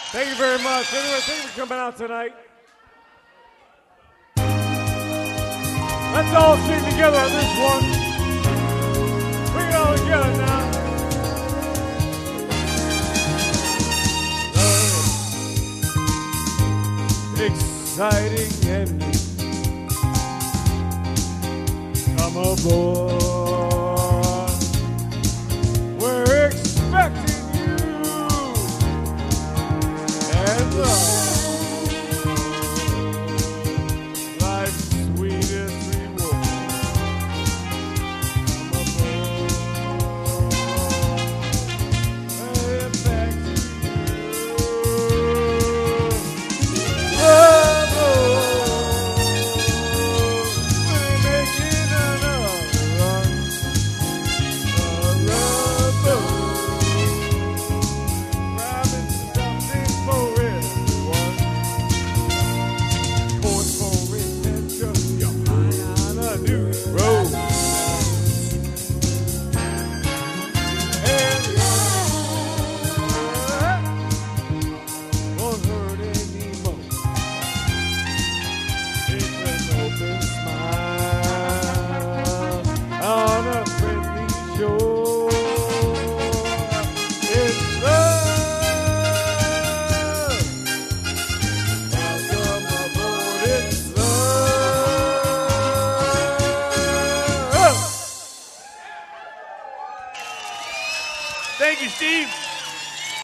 Thank you very much. Anyway, thank you for coming out tonight. Let's all sing together on this one. Bring it all together now. Exciting ending. Come aboard. We're expecting you. And